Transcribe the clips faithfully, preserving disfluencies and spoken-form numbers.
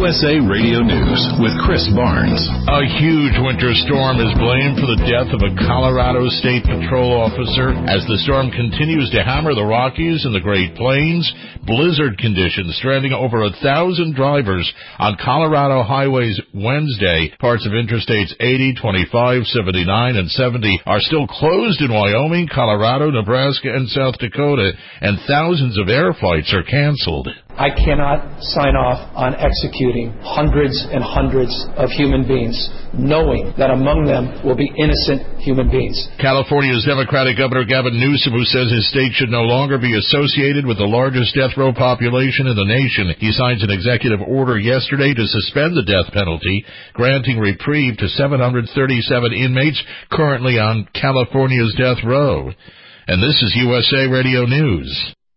S A Radio News with Chris Barnes. A huge winter storm is blamed for the death of a Colorado State Patrol officer. As the storm continues to hammer the Rockies and the Great Plains, blizzard conditions stranding over a thousand drivers on Colorado highways Wednesday. Parts of Interstates eighty, twenty-five, seventy-nine, and seventy are still closed in Wyoming, Colorado, Nebraska, and South Dakota, and thousands of air flights are canceled. I cannot sign off on executing hundreds and hundreds of human beings, knowing that among them will be innocent human beings. California's Democratic Governor Gavin Newsom, who says his state should no longer be associated with the largest death row population in the nation. He signs an executive order yesterday to suspend the death penalty, granting reprieve to seven hundred thirty-seven inmates currently on California's death row. And this is U S A Radio News.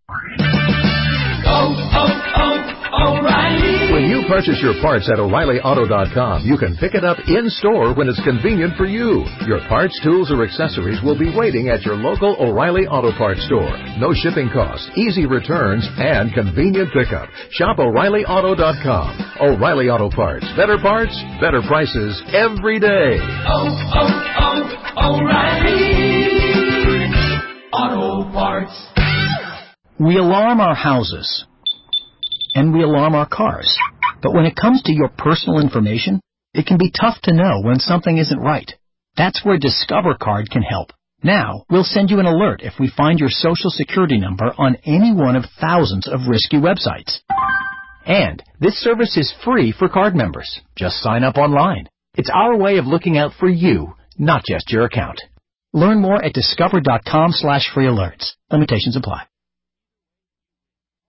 Oh, oh, oh, O'Reilly. When you purchase your parts at O'Reilly Auto dot com, you can pick it up in-store when it's convenient for you. Your parts, tools, or accessories will be waiting at your local O'Reilly Auto Parts store. No shipping costs, easy returns, and convenient pickup. Shop O'Reilly Auto dot com. O'Reilly Auto Parts. Better parts, better prices every day. Oh, oh, oh, O'Reilly Auto Parts. We alarm our houses, and we alarm our cars. But when it comes to your personal information, it can be tough to know when something isn't right. That's where Discover Card can help. Now, we'll send you an alert if we find your social security number on any one of thousands of risky websites. And this service is free for card members. Just sign up online. It's our way of looking out for you, not just your account. Learn more at discover dot com slash free alerts. Limitations apply.